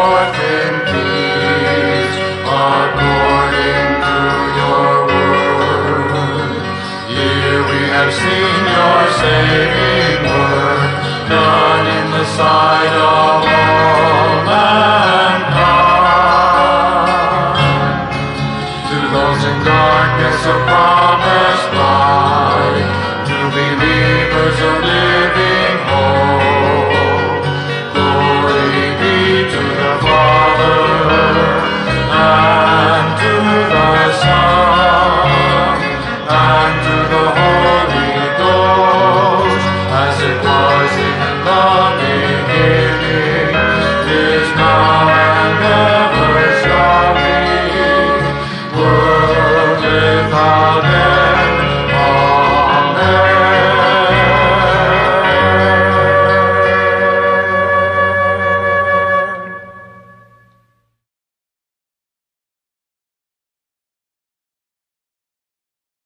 forth in peace, according to your word. Here we have seen your saving work, done in the sight of all mankind. To those in darkness a promise